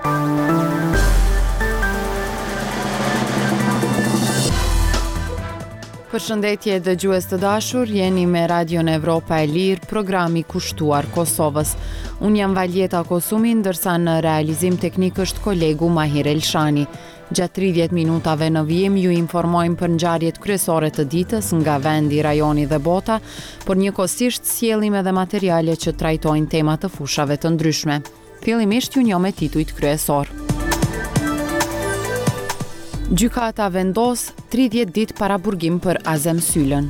Përshëndetje dëgjues të dashur, jeni me Radion Evropa e Lirë, programi kushtuar Kosovës. Unë jam Valjeta Kosumi, ndërsa në realizim teknik është kolegu Mahir Elshani. Gjatë 30 minutave në vijim ju informojmë për ngjarjet kryesore të ditës nga vendi, rajoni dhe bota, por njëkohësisht sjellim edhe materiale që trajtojnë tema të fushave të ndryshme. Fillimisht ju njoh me titujt kryesor. Gjykata vendos 30 ditë paraburgim për Azem Sylën.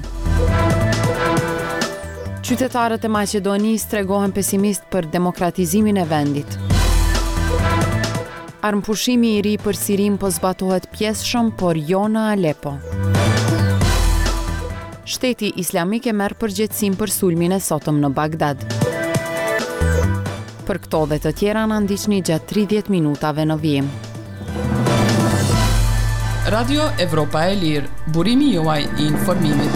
Qytetarët e Maqedonisë tregohen pesimist për demokratizimin e vendit. Armëpushimi i ri për Sirin po zbatohet pjesëshëm, por jo në Alepo. Shteti Islamik e merr përgjegjësinë për sulmin e sotëm në Bagdad. Për këto dhe të tjera na ndiqni gjatë 30 minutave në vijim. Radio Evropa e Lirë, burimi juaj I informimit.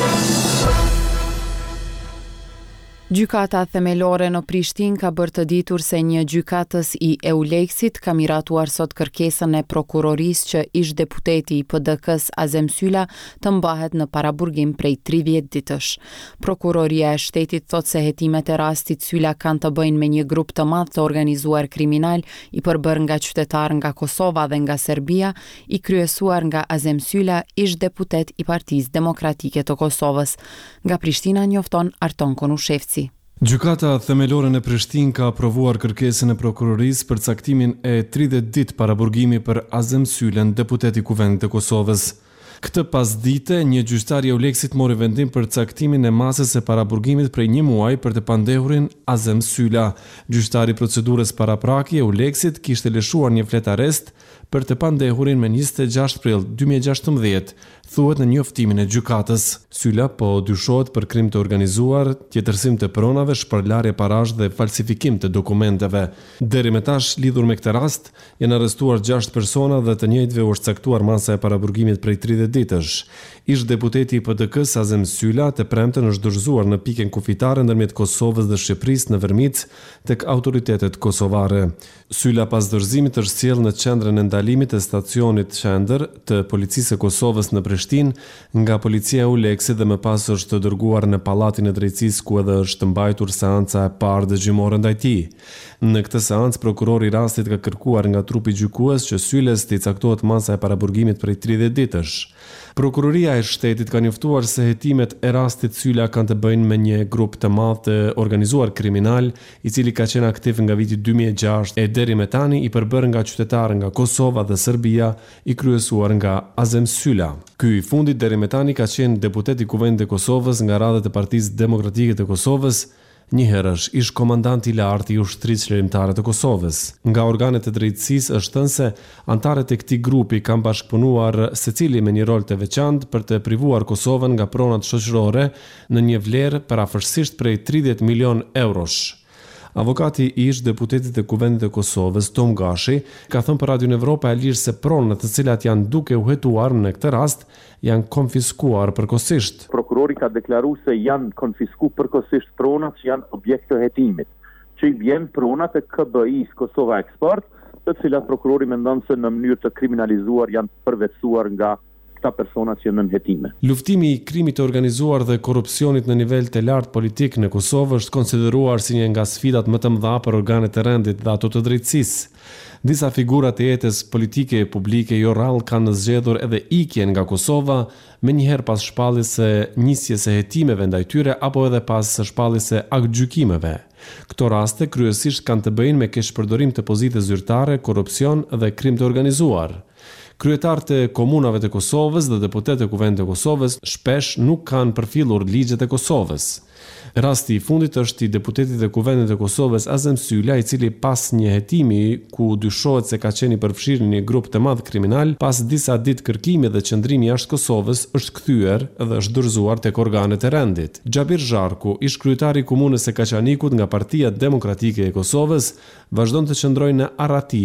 Gjykata themelore në Prishtinë ka bërë të ditur se një gjykatës I Euleksit ka miratuar sot kërkesën e prokurorisë që ish deputeti I PDK-s Azem Syla të mbahet në paraburgim prej 30 ditësh. Prokuroria e shtetit thot se hetimet e rastit Syla kanë të bëjnë me një grup të madh të organizuar kriminal I përbërë nga qytetar nga Kosova dhe nga Serbia, I kryesuar nga Azem Syla, ish deputet I Partisë Demokratike të Kosovës. Nga Prishtina njofton Arton Konushevci. Gjykata themelore në Prishtinë ka aprovuar kërkesën e prokurorisë për caktimin e 30 ditë paraburgimi për Azem Sylën, deputet I Kuvendit të Kosovës. Këtë pasdite, një gjyqtar I Euleksit mori vendim për caktimin e masës së paraburgimit prej një muaji për të pandehurin Azem Syla. Gjyqtari I procedurës parapraki I Euleksit kishte lëshuar një flet arrest për të pandehurin me 26 prill 2016, thuhet në njoftimin e gjykatës. Syla po dyshohet për krim të organizuar, tjetërsim të pronave, shpërlarje parash dhe falsifikim të dokumenteve. Deri me tash, lidhur me këtë rast, janë arrestuar 6 persona dhe të njëjtëve u është caktuar masa e paraburgimit prej 30 ditësh. Ish deputeti I PDK-s Azem Syla të premten është dorëzuar në pikën kufitare ndërmjet Kosovës dhe Shqipërisë në Vërmic tek autoritetet kosovare. Syla pas dorëzimit është sjellë në qendrën e ndalimit e stacionit Qendër të Policisë së Kosovës në Prishtinë nga policia e Euleksit dhe më pas është dërguar në Pallatin e Drejtësisë ku edhe është mbajtur seanca e parë dëgjimore ndaj tij. Në këtë seancë prokurori I rastit ka kërkuar nga trupi gjykues që Syles t'i caktohet masa e paraburgimit prej 30 ditësh. Prokuroria e shtetit ka njoftuar se hetimet e rastit Syla kanë të bëjnë me një grup të madh të organizuar kriminal I cili ka qenë aktiv nga viti 2006 e deri me tani I përbërë nga qytetarë nga Kosova dhe Serbia I kryesuar nga Azem Syla. Ky I fundit deri me tani ka qenë deputet I Kuvendit të Kosovës nga radhët e Partisë Demokratike të Kosovës, njëherësh ish komandant I lartë I ushtrisë çlirimtare të Kosovës. Nga organet e drejtësisë është thënë se antarët e këtij grupi kanë bashkëpunuar secili me një rol të veçantë për të privuar Kosovën nga pronat shoqërore në një vlerë përafërsisht prej 30 milion eurosh. Avokati I ish deputetit e Kuvendit të Kosovës, Tom Gashi, ka thënë për Radion Evropa e Lirë se pronat të cilat janë duke u hetuar në këtë rast janë konfiskuar përkohësisht. Prokurori ka deklaruar se janë konfiskuar përkohësisht pronat që janë objekt të hetimit, që I vjen pronat e KBI-s Kosova Export, të cilat prokurori mendon se në mënyrë të kriminalizuar janë përvetësuar nga këta persona që janë në hetime. Luftimi I krimit të organizuar dhe korrupsionit në nivel të lartë politik në Kosovë është konsideruar si një nga sfidat më të mëdha për organet e rendit dhe ato të drejtësisë. Disa figurat e jetës politike publike jo rrallë kanë zgjedhur edhe ikjen nga Kosova, menjëherë pas shpalljes së nisjes së hetimeve ndaj tyre apo edhe pas shpalljes së aktgjykimeve. Këto raste kryesisht kanë të bëjnë me keqpërdorim të pozitës zyrtare, korrupsion dhe krim të organizuar. Kryetarët e komunave të Kosovës dhe deputetët e Kuvendit të Kosovës shpesh nuk kanë përfillur ligjet e Kosovës. Rasti I fundit është I deputetit e Kuvendit të Kosovës Azem Syla, I cili pas një hetimi ku dyshohet se ka qenë I përfshirë në një grup të madh kriminal, pas disa ditë kërkimi dhe qëndrimi jashtë Kosovës, është kthyer dhe është dorëzuar tek organet e rendit. Xhabir Zharku, ish kryetari I komunës së Kaçanikut nga Partia Demokratike e Kosovës, vazhdon të qëndrojë në Arati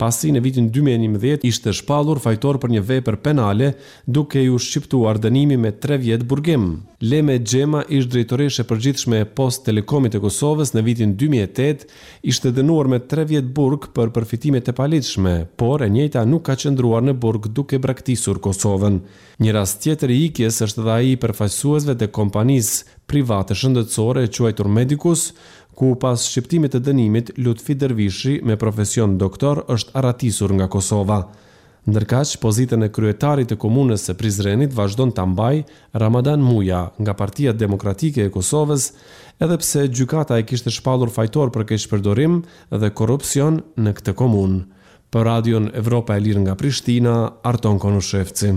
pasi në vitin 2011 ishte shpallur fajtor për një vepër penale duke ju shqiptuar dënimi me 3 vjet burgim. Leme Xhema, ish drejtoreshe përgjithshme e Post Telekomit e Kosovës në vitin 2008, ishte dënuar me 3 vjet burg për përfitimet e paligjshme, por e njëjta nuk ka qëndruar në burg duke braktisur Kosovën. Një rast tjetër i ikjes është dhe ai i përfaqësuesve të kompanisë private shëndetësore e quajtur Medicus, ku pas shqiptimit të dënimit Lutfi Dervishi me profesion doktor është arratisur nga Kosova. Ndërkaq, pozitën e kryetarit të komunës së Prizrenit vazhdon ta mbaj Ramadan Muja nga Partia Demokratike e Kosovës, edhe pse gjykata e kishte shpallur fajtor për keqpërdorim dhe korrupsion në këtë komunë. Për Radion Evropa e Lirë nga Prishtina, Arton Konushevci.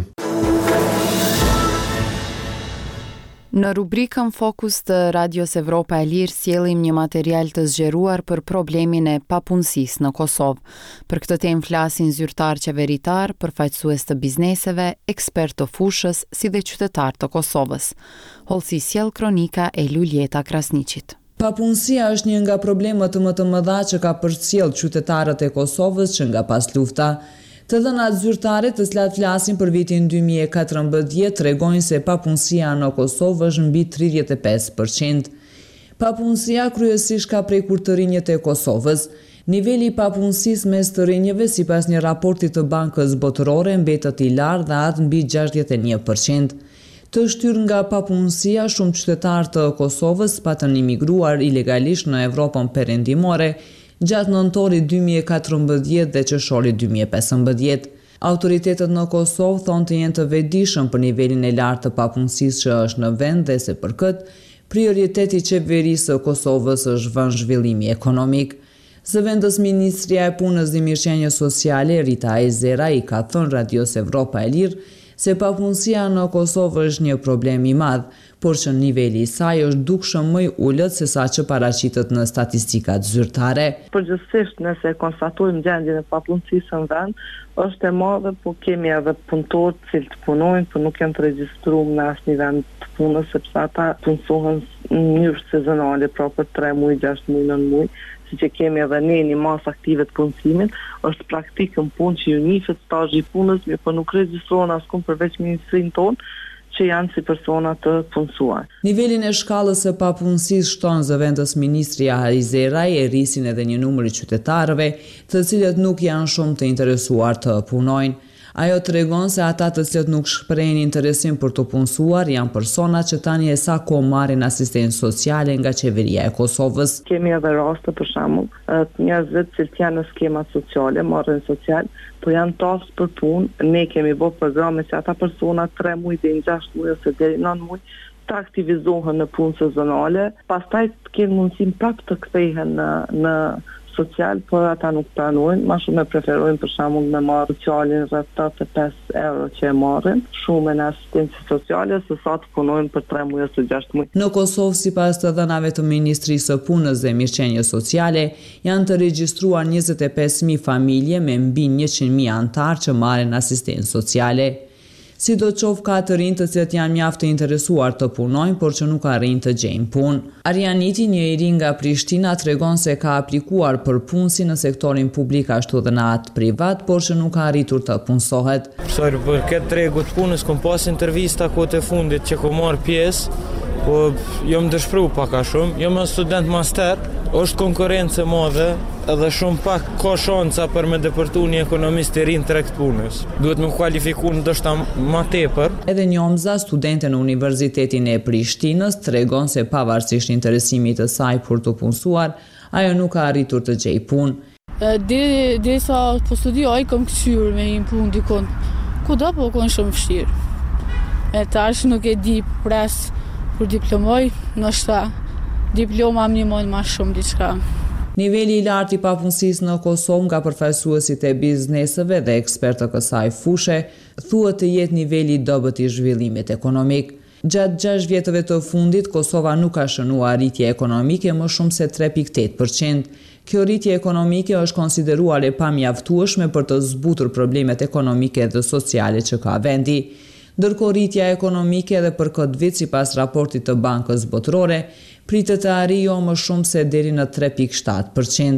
Në rubrikën Fokus të Radios Evropa e Lirë sjellim një material të zgjeruar për problemin e papunësisë në Kosovë. Për këtë temë flasin zyrtar qeveritar, përfaqësues të bizneseve, ekspert të fushës, si dhe qytetar të Kosovës. Hollësi sjell kronika e Luljeta Krasniqit. Papunësia është një nga problemet më të mëdha që ka përcjell qytetarët e Kosovës që nga pas lufta. Të dhënat zyrtare të cilat flasin për vitin 2014 tregojnë se papunësia në Kosovë është mbi 35%. Papunësia kryesisht ka prekur të rinjët e Kosovës. Niveli i papunësisë mes të rinjëve sipas një raporti të Bankës Botërore mbetet i lartë dhe atë mbi 61%. Të shtyr nga papunësia, shumë qytetarë të Kosovës patën imigruar ilegalisht në Evropën perëndimore gjatë nëntorit 2014 dhe qershorit 2015. Autoritetet në Kosovë thonë të jenë të vetëdijshëm për nivelin e lartë të papunësisë që është në vend dhe se për këtë, prioriteti i qeverisë së Kosovës është vënë zhvillimi ekonomik. Zëvendës Ministria e Punës dhe Mirëqenies Sociale, Rita Ejzera, i ka thënë Radios Evropa e Lirë se papunësia në Kosovë është një problem i madh, por që niveli i saj është dukshëm më i ulët se sa që paraqitet në statistikat zyrtare. Përgjithsisht nëse konstatojmë gjendjen e papunësisë në vend, është e madhe, po kemi edhe punëtorë të cilët punojnë, por nuk janë të regjistruar në asnjë vend të punës, sepse ata punësohen në mënyrë sezonale, pra për 3 muaj, 6 muaj, 9 muaj, si që kemi edhe ne një masë aktive të punësimit, është praktikën punë që ju nifet stazhi i punës, mirë po nuk regjistrohen askund përveç ministrinë tonë, që janë si persona të punësuar. Nivelin e shkallës së papunësisë shton zëvendës Ministria Ejzeraj e rrisin edhe një numër i qytetarëve, të cilët nuk janë shumë të interesuar të punojnë. Ajo tregon se ata të cilët nuk shprehin interesim për të punësuar janë persona që tani e sa kohë marrin asistencë sociale nga qeveria e Kosovës. Kemi edhe raste për shembull, njerëzit që janë në skemat sociale, marrin social, po janë tafës për punë. Ne kemi bërë programe që ata persona 3 muaj deri në 6 muaj ose deri në 9 muaj të aktivizohen në punë sezonale, pastaj të kenë mundësinë prapë të kthehen në social, por ata nuk pranojnë, ma shumë e preferojnë për shembull me marrë socialin rreth 85 euro që e marrin, shumë në asistencë sociale se sa të punojnë për 3 muaj ose 6 muaj. Në Kosovë, sipas të dhënave të Ministrisë së Punës dhe Mirëqenies Sociale, janë të regjistruar 25.000 familje me mbi 100.000 anëtar që marrin asistencë sociale. Sidoqoftë ka të rinj të cilët janë mjaft të interesuar të punojnë, por që nuk arrin të gjejnë punë. Arianiti, një i ri nga Prishtina, tregon se ka aplikuar për punë si në sektorin publik ashtu dhe në atë privat, por që nuk ka arritur të punësohet. Për këtë tregut punës kom pas intervista kohët e fundit që kom marrë pjesë, po jam dëshpëruar pak a shumë, jam student master, është konkurrencë e madhe, edhe shumë pak ka shanca për me depërtu një ekonomist i rinë treg të punës. Duhet me kualifiku ndoshta më tepër. Edhe Njomza, studente në Universitetin e Prishtinës, tregon se pavarësisht interesimit të saj për të punësuar, ajo nuk ka arritur të gjejë punë. Deri sa po studioj, kam kthyer me një punë dikon. Kudo po kanë shumë vështirë. E tash nuk e di pres për diplomoj, ndoshta diploma më ndihmon më shumë diçka. Niveli i lartë i papunësisë në Kosovë nga përfaqësuesit e bizneseve dhe ekspertë të kësaj fushe thuhet të jetë niveli i dobët i zhvillimit ekonomik. Gjatë 6 vjetëve të fundit, Kosova nuk ka shënuar rritje ekonomike më shumë se 3.8%. Kjo rritje ekonomike është konsideruar e pamjaftueshme për të zbutur problemet ekonomike dhe sociale që ka vendi. Ndërkohë rritja ekonomike edhe për këtë vit sipas raportit të Bankës Botërore pritet të arrijë jo më shumë se deri në 3.7%.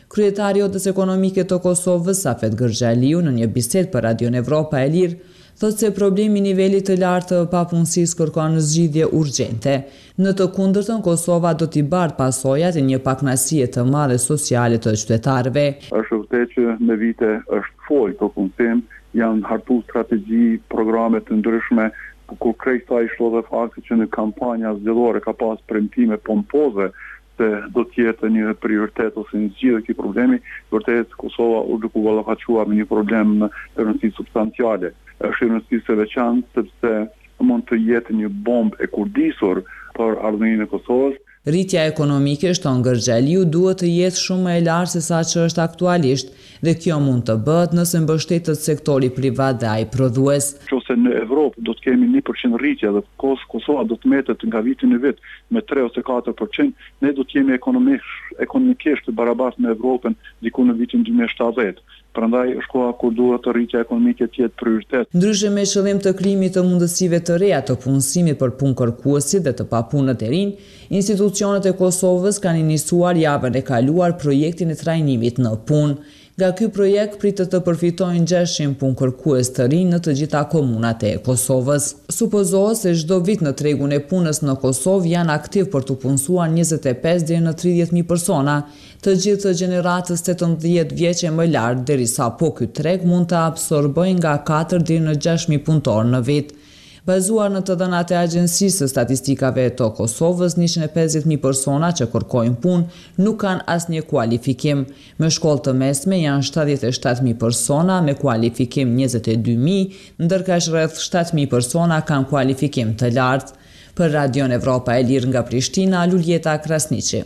Kryetari i Odës Ekonomike të Kosovës, Safet Gërxhaliu, në një bisedë për Radion Evropa e Lirë, thotë se problemi i nivelit të lartë të papunësisë kërkon zgjidhje urgjente. Në të kundërtën, Kosova do t'i bardh pasojat e një pakënaqësie të madhe sociale të qytetarëve. Është vërtet që në vite është folë të punësim, janë hartu strategji, programe të ndryshme, kur krejt sa i shlo dhe fakti që në kampanja zgjedhore ka pas premtime pompoze se do t'jetë një prioritet ose një zgjidhje këtij problemi, vërtet Kosova u duke ballafaqua me një problem në rëndësi substanciale. Është rëndësishme e veçantë sepse mund të jetë një bombë e kurdisur për ardhmërinë e Kosovës. Rritja ekonomike, shton Gërxhaliu, duhet të jetë shumë më e lartë se sa që është aktualisht, dhe kjo mund të bëhet nëse mbështetet sektori privat dhe ai prodhues. Nëse në Evropë do të kemi 1% rritje dhe Kosova do të mbetet nga viti në vit me 3 ose 4%, ne do të jemi ekonomikisht të barabartë me Evropën diku në vitin 2070. Prandaj është koha kur duhet të rritja ekonomike të jetë prioritet. Ndryshe me qëllim të krijimit të mundësive të reja të punësimit për punë-kërkuesit dhe të papunët e rinj, institucionet e Kosovës kanë iniciuar javën e kaluar projektin e trajnimit në punë. Nga ky projekt pritet të përfitojnë 600 punë-kërkues të rinj në të gjitha komunat e Kosovës. Supozohet se çdo vit në tregun e punës në Kosovë janë aktiv për të punësuar 25 deri në 30.000 persona, të gjithë të gjeneratës 18 vjeçe më lart, derisa po ky treg mund të absorbojë nga 4 deri në 6.000 punëtorë në vit. Bazuar në të dhënat e Agjencisë së Statistikave të Kosovës, 150.000 persona që kërkojnë punë nuk kanë asnjë kualifikim. Me shkollë të mesme janë 77.000 persona me kualifikim 22.000, ndërkaq rreth 7.000 persona kanë kualifikim të lartë. Për Radion Evropa e Lirë nga Prishtina, Luljeta Krasniqi.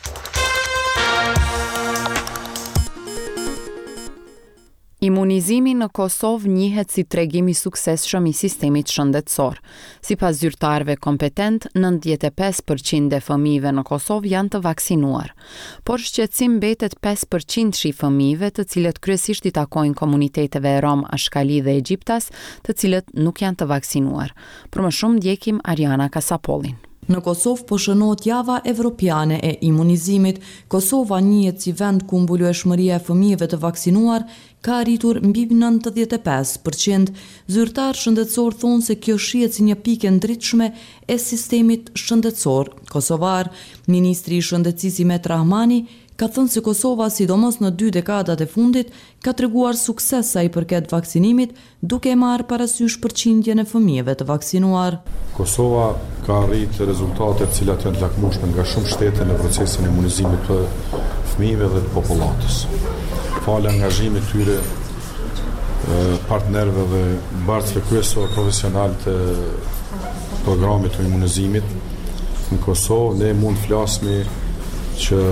Imunizimi në Kosovë njihet si tregim i suksesshëm i sistemit shëndetësor. Sipas zyrtarëve kompetent, 95% e fëmijëve në Kosovë janë të vaksinuar. Por shqetësim mbetet 5% i fëmijëve, të cilët kryesisht i takojnë komuniteteve rom, ashkali dhe egjiptas, të cilët nuk janë të vaksinuar. Për më shumë ndjekim Ariana Kasapollin. Në Kosovë po shënohet java evropiane e imunizimit. Kosova njihet si vend ku mbulueshmëria e fëmijëve të vaksinuar ka arritur mbi 95%. Zyrtar shëndetësor thonë se kjo shihet si një pikë ndritshme e sistemit shëndetësor kosovar. Ministri i Shëndetësisë Met Rahmani ka thënë se Kosova, sidomos në 2 dekadat e fundit, ka treguar sukses sa i përket vaksinimit, duke marrë parasysh përqindjen e fëmijëve të vaksinuar. Kosova ka arritur rezultate të cilat janë të lakmueshme nga shumë shtete në procesin e imunizimit të fëmijëve dhe të popullatës. Falë angazhimit tyre partnerëve dhe bartësve kryesor profesional të programit të imunizimit në Kosovë, ne mund të flasmi që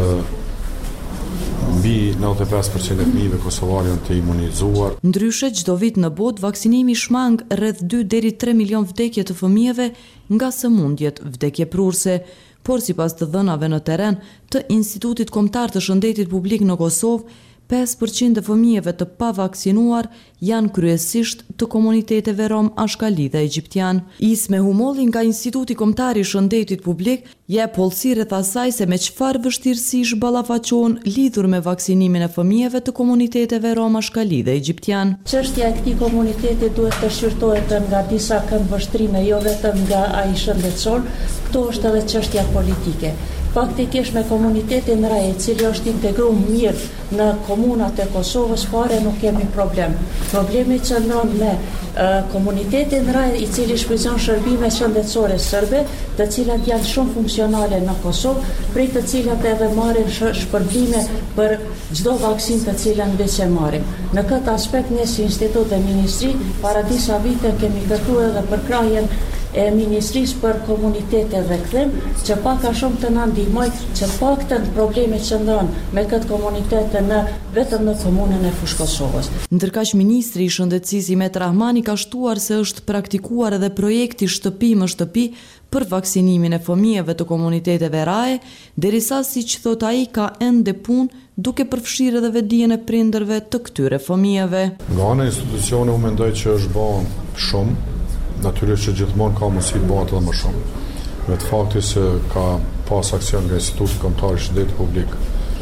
mbi 95% e fëmijëve kosovar janë të imunizuar. Ndryshe, çdo vit në botë vaksinimi shmang rreth 2 deri 3 milion vdekje të fëmijëve nga sëmundjet vdekjeprurse, por sipas të dhënave në terren të Institutit Kombëtar të Shëndetit Publik në Kosovë, 5% e fëmijëve të pavaksinuar janë kryesisht të komuniteteve rom, ashkali dhe egjiptian. Isme Humolli nga Instituti Kombëtar i Shëndetit Publik jep hollësi rreth asaj se me çfarë vështirësish ballafaqohen lidhur me vaksinimin e fëmijëve të komuniteteve rom, ashkali dhe egjiptian. Çështja e këtij komuniteti duhet të shqyrtohet nga disa këmbvështrime, jo vetëm nga ai shëndetësor, këto është edhe çështja politike. Faktikisht me komunitetin raj, i cili është integruar mirë në komunat e Kosovës, fare nuk kemi problem. Problemi qëndron me komunitetin raj, i cili shfrytëzon shërbime shëndetësore serbe, të cilat janë shumë funksionale në Kosovë, prej të cilat edhe marrin shpërblime për çdo vaksinë të cilën veç e marrim. Në këtë aspekt ne si Institut dhe Ministri para disa vite kemi kërkuar edhe përkrahjen e Ministrisë për Komunitete dhe Kthim, që pak a shumë të na ndihmojë që paktën problemet që ndron me këtë komunitet vetëm në komunën e Fushë Kosovës. Ndërkaq Ministri i Shëndetësisë Met Rahmani ka shtuar se është praktikuar edhe projekti shtëpi më shtëpi për vaksinimin e fëmijëve të komuniteteve raje, derisa siç thot ai ka ende punë duke përfshirë edhe vetdijen e prindërve të këtyre fëmijëve. Nga ana e institucione u mendoj që është bën shumë. Natyrisht që gjithmonë ka mundësi të bëhet edhe më shumë. Me të fakti se ka pas aksion nga Instituti Kombëtar i Shëndetit Publik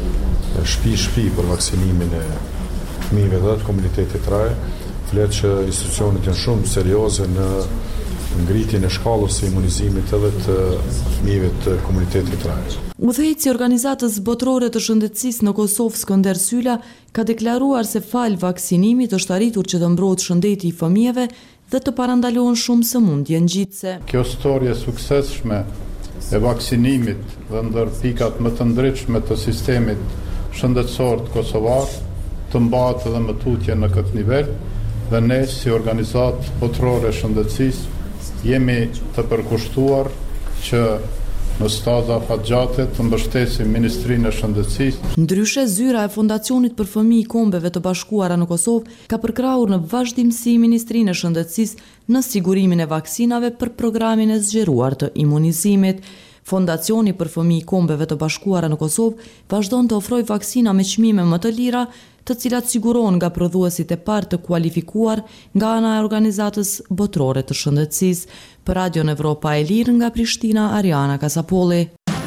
shtëpi për vaksinimin e fëmijëve dhe të komunitetit raj, flet që institucionet janë shumë serioze në ngritjen e shkallës së imunizimit edhe të fëmijëve të komunitetit raj. Udhëheqësi i organizatës botërore të shëndetësisë në Kosovë Skënder Sylla ka deklaruar se fal vaksinimit është arritur që të mbrohet shëndeti i fëmijëve dhe të parandalohen shumë sëmundje ngjitse. Kjo storje suksesshme e vaksinimit dhe ndër pikat më të ndritshme të sistemit shëndetësor të kosovar të mbahet edhe më tutje në këtë nivel dhe ne si organizatë botërore shëndetësisë jemi të përkushtuar që në staza fatgjate të mbështesim Ministrinë e Shëndetësisë. Ndryshe, zyra e Fondacionit për Fëmijë Kombeve të Bashkuara në Kosovë ka përkrahur në vazhdimsi Ministrinë e Shëndetësisë në sigurimin e vaksinave për programin e zgjeruar të imunizimit. Fondacioni për Fëmijë Kombeve të Bashkuara në Kosovë vazhdon të ofrojë vaksina me çmime më të lira, të cilat sigurohen nga prodhuesit e parë të kualifikuar nga ana e organizatës botërore të shëndetësisë. Për Radio Evropa e Lirë nga Prishtina, Ariana Kasapolli.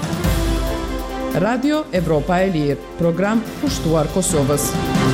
Radio Evropa e Lirë, program pushtuar Kosovës.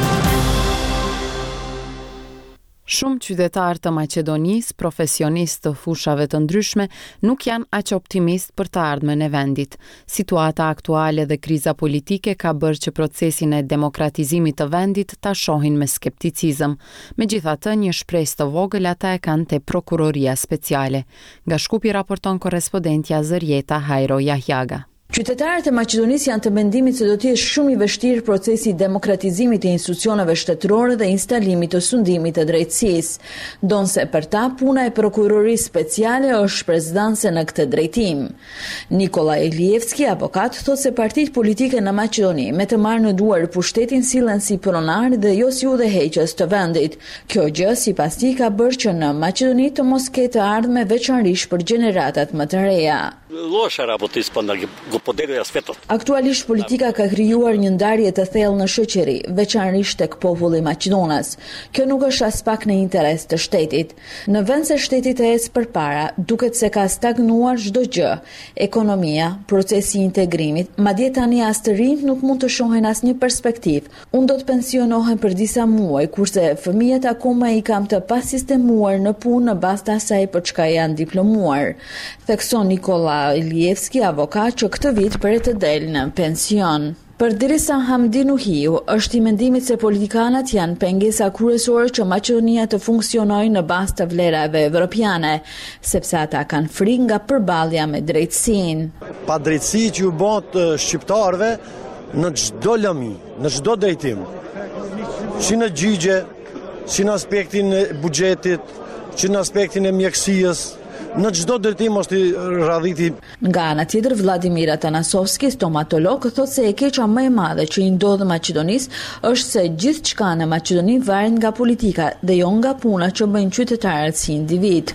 Shumë qytetarë të Maqedonisë, profesionistë të fushave të ndryshme, nuk janë aq optimist për të ardhmen e vendit. Situata aktuale dhe kriza politike ka bërë që procesin e demokratizimit të vendit ta shohin me skepticizëm. Megjithatë, një shpresë të vogël ata e kanë te prokuroria speciale. Nga Shkupi raporton korrespondentja Zërjeta Hajro Jahjaga. Qytetarët e Maqedonisë janë të mendimit se do të jetë shumë i vështirë procesi i demokratizimit të institucioneve shtetërore dhe instalimit të sundimit të drejtësisë. Donse për ta, puna e prokurorisë speciale është shpresdhanse në këtë drejtim. Nikola Ilievski, avokat, thotë se partitë politike në Maqedoni me të marrë në duar pushtetin sillen si pronar dhe jo si udhëheqës të vendit. Kjo gjë sipas tij ka bërë që në Maqedoni të mos ketë ardhmë veçanërisht për gjeneratat më të reja. Aktualisht politika ka krijuar një ndarje të thellë në shoqëri, veçanërisht tek populli maqedonas. Kjo nuk është as pak në interes të shtetit. Në vend se shteti të ecë përpara, duket se ka stagnuar çdo gjë. Ekonomia, procesi i integrimit, madje tani as të rinjt nuk mund të shohin asnjë perspektivë. Unë do të pensionohem për disa muaj, kurse fëmijët akoma i kam të pasistemuar në punë në bazë të asaj për çka janë diplomuar. Thekson Nikola Ilievski, avokat, që këtë vit për të delë në pension. Përderisa Hamdi Nuhiu është i mendimit se politikanët janë pengesa kryesore që Maqedonia të funksionojë në bazë të vlerave evropiane, sepse ata kanë frikë nga përballja me drejtësinë. Pa drejtësi që u bën shqiptarëve në çdo lëmi, në çdo drejtim. Si në gjyqje, si në aspektin e buxhetit, si në aspektin e mjekësisë, në çdo drejtim është i radhiti. Nga ana tjetër, Vladimir Atanasovski, stomatolog, thotë se e keqja më e madhe që i ndodh Maqedonisë është se gjithçka në Maqedoni varet nga politika dhe jo nga puna që bëjnë qytetarët si individ.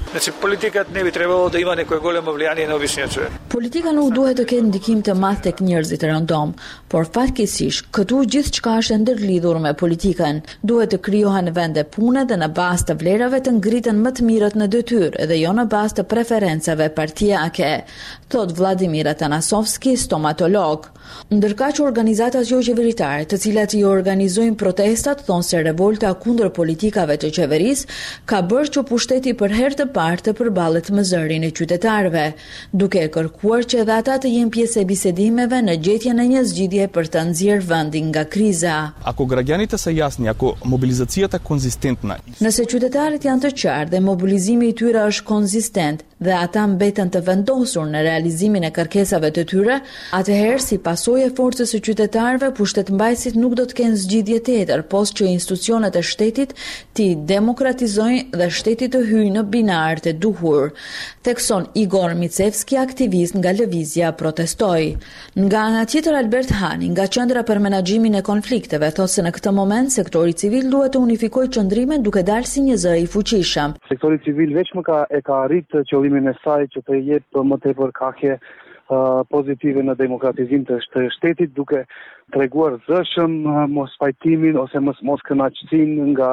Politika nuk duhet të ketë ndikim të madh tek njerëzit rëndom, por fatkeqësisht këtu gjithçka është ndërlidhur me politikën. Duhet të krijohen vende pune dhe në bazë të vlerave të ngriten më të mirët në detyrë dhe jo në bazë të preferencave partijake, thot Vladimir Atanasovski, stomatolog. Ndërka që organizatat jo qeveritare, të cilat i organizojnë protestat, thonë se revolta kundër politikave të qeverisë ka bërë që pushteti për herë të parë të përballet me zërin e qytetarëve, duke kërkuar që edhe ata të jenë pjesë e bisedimeve në gjetjen e një zgjidhje për të nxjerrë vendin nga kriza. Ako građaните са ясни, ako mobilizacijata konzistentna. Nëse qytetarët janë të qartë dhe mobilizimi i tyre është konzistent dhe ata mbeten të vendosur në realizimin e kërkesave të tyre, atëherë si pasojë e forcës së qytetarëve, pushtetmbajtësit nuk do të kenë zgjidhje tjetër, post që institucionet e shtetit t'i demokratizojnë dhe shteti të hyjë në binarët e duhur. Thekson Igor Micevski, aktivist nga lëvizja, protestoi. Nga ana tjetër, Albert Hani, nga Qendra për Menaxhimin e Konflikteve, thotë se në këtë moment sektori civil duhet të unifikojë qëndrimet duke dalë si një zë i fuqishëm. Sektori civil veç ka arritë qëllimin e saj që të jetë më tepër kakje pozitive në demokratizim të shtetit, duke treguar zëshëm mos pajtimin ose mos kënaqësinë nga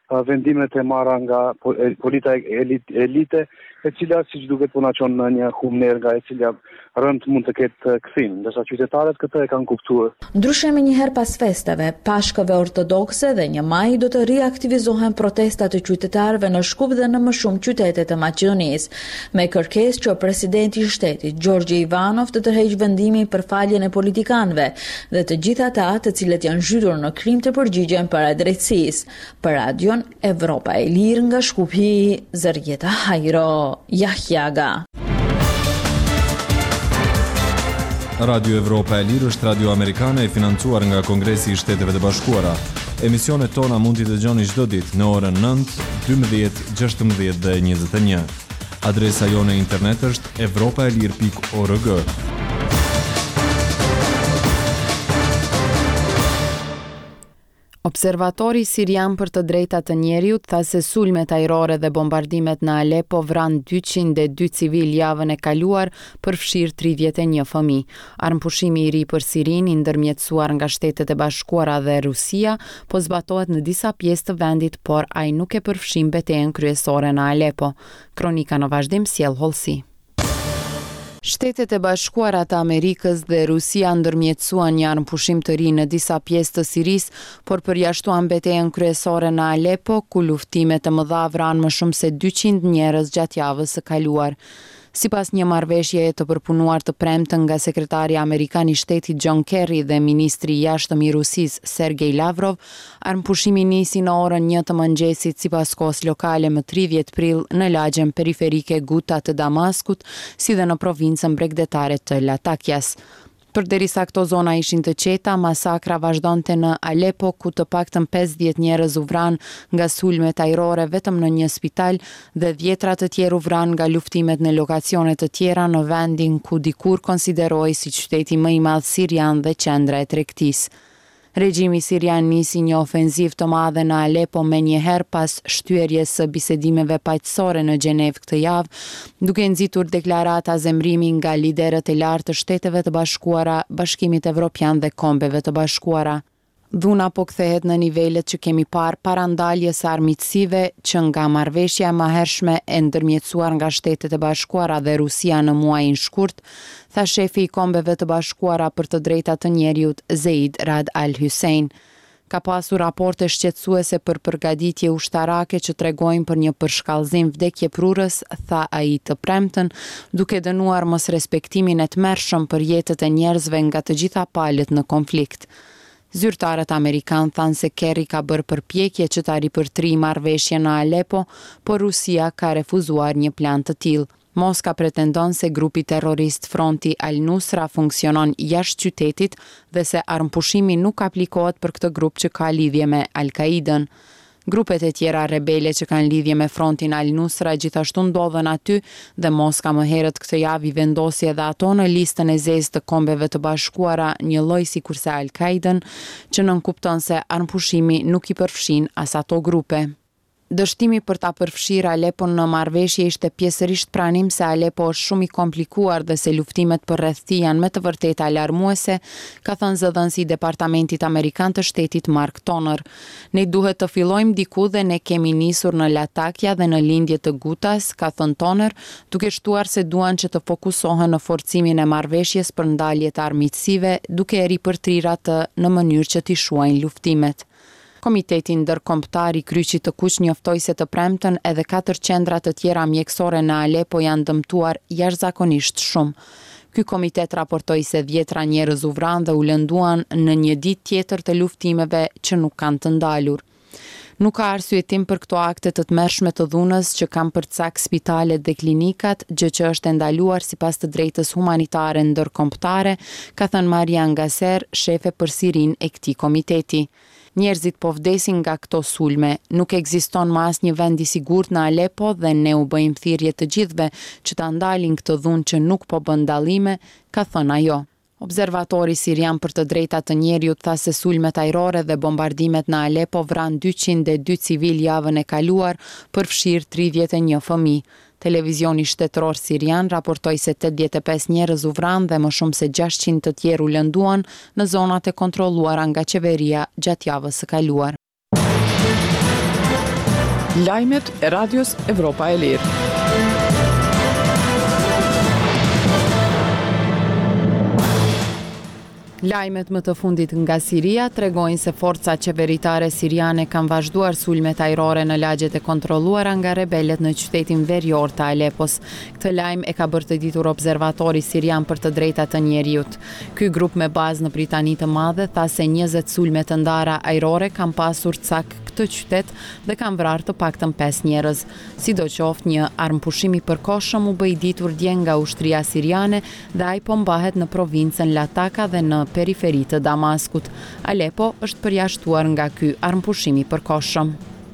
vendimet e marra nga politika elite, e cila siç duket po na çon në një humner nga e cila rënd mund të ketë kthim, ndërsa qytetarët këtë e kanë kuptuar. Ndryshe me njëherë pas festave, pashkave ortodokse dhe 1 maj do të riaktivizohen protestat e qytetarëve në Shkup dhe në më shumë qytete të Maqedonisë, me kërkesë që presidenti i shtetit Gjorgje Ivanov të tërheqë vendimin për faljen e politikanëve dhe të gjithë ata të cilët janë zhytur në krim të përgjigjen para drejtësisë. Për Radion Evropa e Lirë nga Shkupi, Zërgjeta Hajro, Jahjaga. Radio Evropa e Lirë është radio amerikane e financuar nga Kongresi i Shteteve të Bashkuara. Emisionet tona mund t'i dëgjoni çdo ditë në orën 9, 12, 16 dhe 21. Adresa jone internet është evropaelir.org. Observatori sirian për të drejtat të njeriut tha se sulmet ajrore dhe bombardimet në Alepo vran 202 civil javën e kaluar, përfshirë 31 fëmijë. Armëpushimi i ri për Sirin, i ndërmjetësuar nga Shtetet e Bashkuara dhe Rusia, po zbatohet në disa pjesë të vendit, por ai nuk e përfshin betejën kryesore në Alepo. Kronika në vazhdim sjell hollësi. Shtetet e Bashkuara të Amerikës dhe Rusia ndërmjetësuan një armëpushim të ri në disa pjesë të Sirisë, por përjashtuan betejën kryesore në Alepo, ku luftimet e mëdha vranë më shumë se 200 njerëz gjatë javës së kaluar. Sipas një marrëveshjeje të përpunuar të premtën nga sekretari amerikan i shtetit John Kerry dhe ministri i jashtëm i Rusisë Sergej Lavrov, armëpushimi nisi në orën 1 të mëngjesit sipas kohës lokale më 30 prill në lagjen periferike Guta të Damaskut, si dhe në provincën bregdetare të Latakjas. Përderisa këto zona ishin të qeta, masakra vazhdonte në Alepo, ku të paktën 50 njerëz u vran nga sulmet ajrore vetëm në një spital dhe 10 të tjerë u vran nga luftimet në lokacione të tjera në vendin ku dikur konsiderohej si qyteti më i madh sirian dhe qendra e tregtisë. Regjimi sirian nisi një ofenziv të madhe në Alepo me njëherë pas shtyerjes së bisedimeve paqësore në Gjenevë këtë javë, duke nxitur deklarata zemrimi nga liderët e lartë të Shteteve të Bashkuara, Bashkimit Evropian dhe Kombeve të Bashkuara. Dhuna po kthehet në nivelet që kemi parë para ndaljes së armiqësive që nga marrëveshja e mëhershme e ndërmjetësuar nga Shtetet e Bashkuara dhe Rusia në muajin shkurt, tha shefi i Kombeve të Bashkuara për të drejtat të njeriut Zeid Rad Al Hussein. Ka pasur raporte shqetësuese për përgatitje ushtarake që tregojnë për një përshkallëzim vdekjeprurës, tha ai të premtën, duke dënuar mos respektimin e tmerrshëm për jetët e njerëzve nga të gjitha palët në konflikt. Zyrtarët amerikan thanë se Kerry ka bërë përpjekje që ta ripërtrijë marrëveshjen në Alepo, por Rusia ka refuzuar një plan të tillë. Moska pretendon se grupi terrorist Fronti Al-Nusra funksionon jashtë qytetit dhe se armëpushimi nuk aplikohet për këtë grup që ka lidhje me Al-Qaidën. Grupet e tjera rebele që kanë lidhje me Frontin Al-Nusra gjithashtu ndodhen aty dhe Moska më herët këtë javë i vendosi edhe ato në listën e zezë të Kombeve të Bashkuara, një lloj sikurse Al-Qaidën, që nënkupton se armëpushimi nuk i përfshin as ato grupe. Dështimi për ta përfshirë Alepon në marrëveshje ishte pjesërisht pranim se Alepo është shumë i komplikuar dhe se luftimet për rreth tij janë me të vërtetë alarmuese, ka thënë zëdhënësi i Departamentit Amerikan të Shtetit Mark Toner. Ne duhet të fillojmë diku dhe ne kemi nisur në Latakja dhe në lindje të Gutas, ka thënë Toner, duke shtuar se duan që të fokusohen në forcimin e marrëveshjes për ndaljet armiqësive, duke e ripërtrirë atë në mënyrë që t'i shuajnë luftimet. Komiteti ndërkombëtar i Kryqit të Kuq njoftoi se të premtën edhe 4 qendra të tjera mjekësore në Alepo janë dëmtuar jashtëzakonisht shumë. Ky komitet raportoi se 10 njerëz u vranë dhe u lënduan në një ditë tjetër të luftimeve që nuk kanë të ndalur. Nuk ka arsyetim për këto akte të tmerrshme të dhunës që kanë përcak spitalet dhe klinikat, gjë që është ndaluar sipas të drejtës humanitare ndërkombëtare, ka thënë Marian Gaser, shefe për Sirin e këtij komiteti. Njerëzit po vdesin nga këto sulme, nuk ekziston më asnjë vend i sigurt në Alepo dhe ne u bëjmë thirrje të gjithëve që ta ndalin këtë dhunë që nuk po bën dallime, ka thënë ajo. Observatori sirian për të drejtat të njeriut tha se sulmet ajrore dhe bombardimet në Alepo vran 202 civil javën e kaluar, përfshirë 31 fëmijë. Televizioni shtetëror sirian raportoi se 85 njerëz u vranë dhe më shumë se 600 të tjerë u lënduan në zonat e kontrolluara nga qeveria gjatë javës së kaluar. Lajmet e Radios Evropa e Lirë. Lajmet më të fundit nga Siria tregojnë se forca qeveritare siriane kanë vazhduar sulmet ajrore në lagjet e kontrolluara nga rebelët në qytetin verior të Alepos. Këtë lajm e ka bërë të ditur observatori sirian për të drejtat të njerëzit. Ky grup me bazë në Britani të Madhe tha se 20 sulme të ndara ajrore kanë pasur cak këtë qytet dhe kanë vrarë të paktën 5 njerëz. Sidoqoftë, një armpushim i përkohshëm u bë i ditur dje nga ushtria siriane dhe ai po mbahet në provincën Lataka dhe në periferi të Damaskut. Alepo është përjashtuar nga ky armpushim i përkohshëm.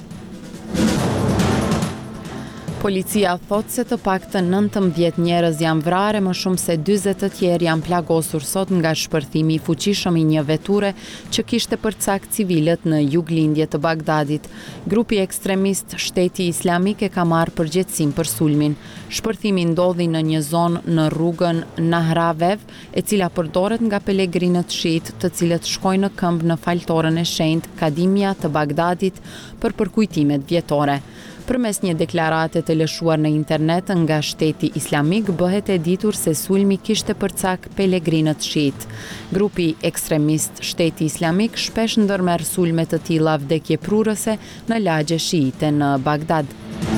Policia thot se të paktën 19 njerëz janë vrarë, më shumë se 40 të tjerë janë plagosur sot nga shpërthimi i fuqishëm i një veture që kishte për cak civilët në juglindje të Bagdadit. Grupi ekstremist Shteti Islamik e ka marrë përgjegjësinë për sulmin. Shpërthimi ndodhi në një zonë në rrugën Nahravev, e cila përdoret nga pelegrinët shiit, të cilët shkojnë në këmbë në faltoren e shenjtë Kadimia të Bagdadit për përkujtimet vjetore. Përmes një deklarate të lëshuar në internet nga Shteti Islamik, bëhet e ditur se sulmi kishte për cak pelegrinët shiit. Grupi ekstremist Shteti Islamik shpesh ndërmerr sulme të tilla vdekjeprurëse në lagje shiite në Bagdad.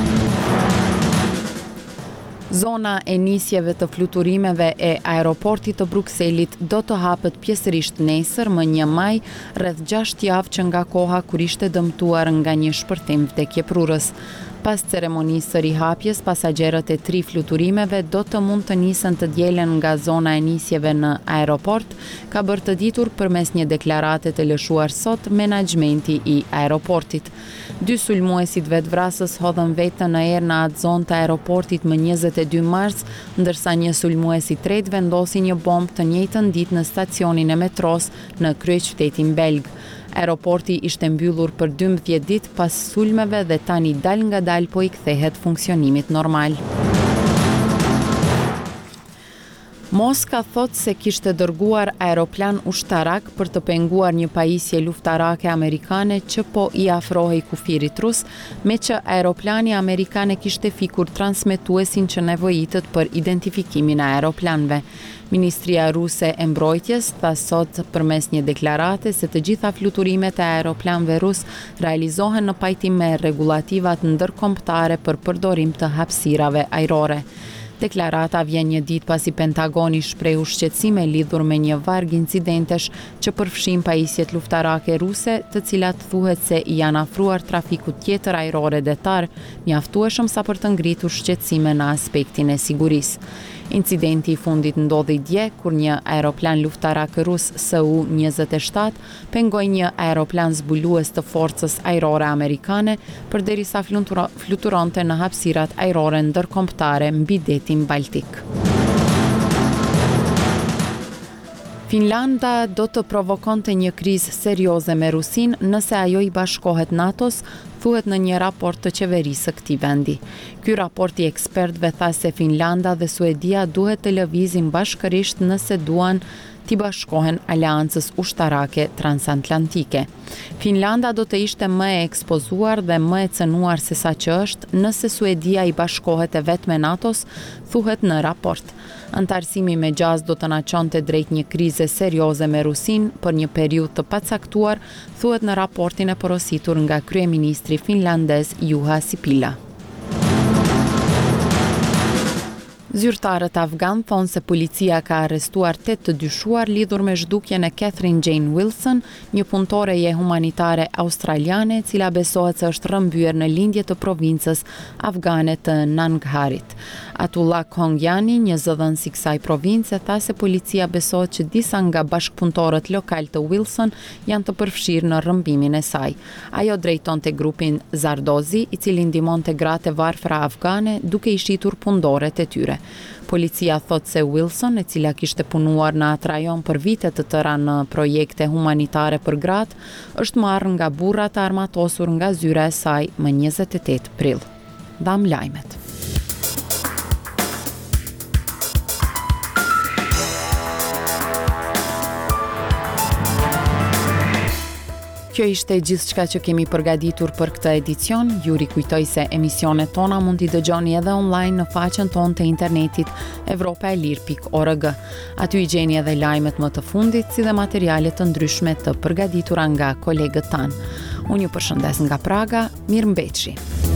Zona e nisjeve të fluturimeve e aeroportit të Brukselit do të hapet pjesërisht nesër, më 1 maj, rreth 6 javë që nga koha kur ishte dëmtuar nga një shpërthim vdekjeprurës. Pas ceremonisë së rihapjes, pasagerët e 3 fluturimeve do të mund të nisen të dielen nga zona e nisjeve në aeroport, ka bërë të ditur përmes një deklarate të lëshuar sot menaxhmenti i aeroportit. 2 sulmuesit vetvrasës hodhën vetën në erë në atë zonë të aeroportit më 22 mars, ndërsa një sulmues i tretë vendosi një bombë të njëjtën ditë në stacionin e metros në kryeqytetin belg. Aeroporti ishte mbyllur për 12 ditë pas sulmeve dhe tani dal nga dal po i kthehet funksionimit normal. Moska thot se kishte dërguar aeroplan ushtarak për të penguar një pajisje luftarake amerikane që po i afrohej kufirit rus, me që aeroplani amerikane kishte fikur transmetuesin që nevojitet për identifikimin e aeroplanëve. Ministria ruse e mbrojtjes tha sot përmes një deklarate se të gjitha fluturimet e aeroplanëve rus realizohen në pajtim me rregullativat ndërkombëtare për përdorim të hapësirave ajrore. Deklarata vjen një ditë pasi Pentagoni shprehu shqetësime lidhur me një varg incidentesh që përfshin pajisjet luftarake ruse, të cilat thuhet se i janë afruar trafikut tjetër ajrore detar, mjaftueshëm sa për të ngritur shqetësime në aspektin e sigurisë. Incidenti i fundit ndodhi dje kur një aeroplan luftarak rus Su-27 pengoi një aeroplan zbulues të forcës ajrore amerikane përderisa fluturonte në hapësirat ajrore ndërkombëtare mbi detin Baltik. Finlanda do të provokonte një krizë serioze me Rusinë nëse ajo i bashkohet NATO-s, thuhet në një raport të qeverisë së këtij vendi. Ky raport i ekspertëve tha se Finlanda dhe Suedia duhet të lëvizin bashkërisht nëse duan t'i bashkohen aleancës ushtarake transatlantike. Finlanda do të ishte më e ekspozuar dhe më e cënuar se sa që është nëse Suedia i bashkohet e vetë me NATO-s, thuhet në raport. Antarësimi me gjaz do të na çonte drejt një krize serioze me Rusinë për një periudhë të pacaktuar, thuhet në raportin e porositur nga kryeministri finlandez Juha Sipilä. Zyrtarët afgan thonë se policia ka arrestuar 8 të dyshuar lidhur me zhdukjen e Catherine Jane Wilson, një punëtoreje humanitare australiane, e cila besohet se është rrëmbyer në lindje të provincës afgane të Nangharit. Atullah Kongjani, një zëdhënës i kësaj province, tha se policia besohet që disa nga bashkëpunëtorët lokal të Wilson janë të përfshirë në rrëmbimin e saj. Ajo drejtonte grupin Zardozi, i cili ndihmonte gratë e varfra afgane duke i shitur punëdorët e tyre. Policia thot se Wilson, e cila kishte punuar në atë rajon për vite të tëra në projekte humanitare për gratë, është marrë nga burrat armatosur nga zyra e saj më 28 prill. Dham lajmet. Kjo ishte gjithçka që kemi përgatitur për këtë edicion. Ju rikujtoj se emisionet tona mund t'i dëgjoni edhe online në faqen tonë të internetit evropaelir.org. Aty i gjeni edhe lajmet më të fundit, si dhe materialet të ndryshme të përgatitura nga kolegët tanë. Unë ju përshëndes nga Praga, mirëmbëjtje.